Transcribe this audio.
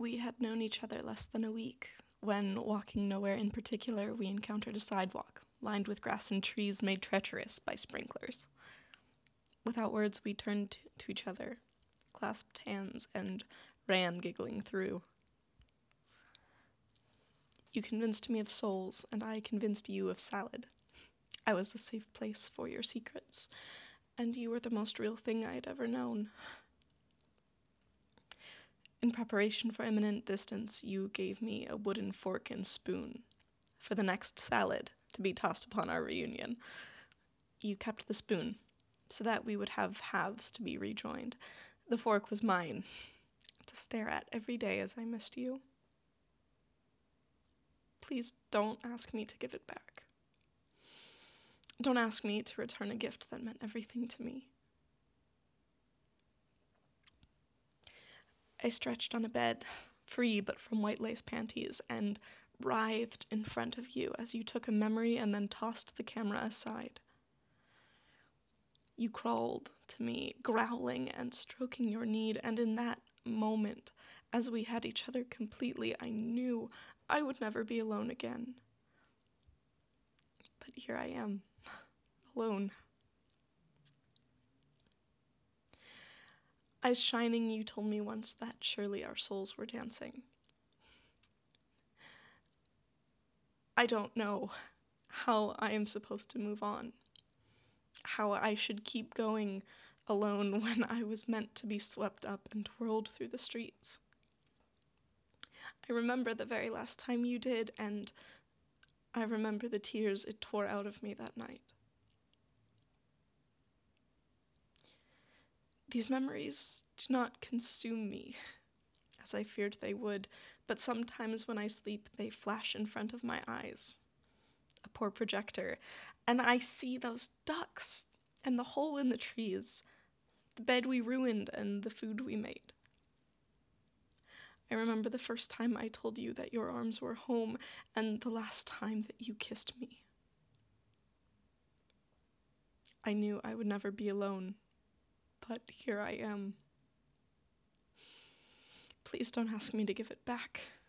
We had known each other less than a week when, walking nowhere in particular, we encountered a sidewalk lined with grass and trees made treacherous by sprinklers. Without words, we turned to each other, clasped hands, and ran giggling through. You convinced me of souls, and I convinced you of salad. I was a safe place for your secrets, and you were the most real thing I had ever known. In preparation for imminent distance, you gave me a wooden fork and spoon for the next salad to be tossed upon our reunion. You kept the spoon so that we would have halves to be rejoined. The fork was mine to stare at every day as I missed you. Please don't ask me to give it back. Don't ask me to return a gift that meant everything to me. I stretched on a bed, free but from white lace panties, and writhed in front of you as you took a memory and then tossed the camera aside. You crawled to me, growling and stroking your need, and in that moment, as we had each other completely, I knew I would never be alone again. But here I am, alone. Eyes shining, you told me once that surely our souls were dancing. I don't know how I am supposed to move on, how I should keep going alone when I was meant to be swept up and whirled through the streets. I remember the very last time you did, and I remember the tears it tore out of me that night. These memories do not consume me, as I feared they would, but sometimes when I sleep they flash in front of my eyes, a poor projector, and I see those ducks, and the hole in the trees, the bed we ruined, and the food we made. I remember the first time I told you that your arms were home, and the last time that you kissed me. I knew I would never be alone, but here I am. Please don't ask me to give it back.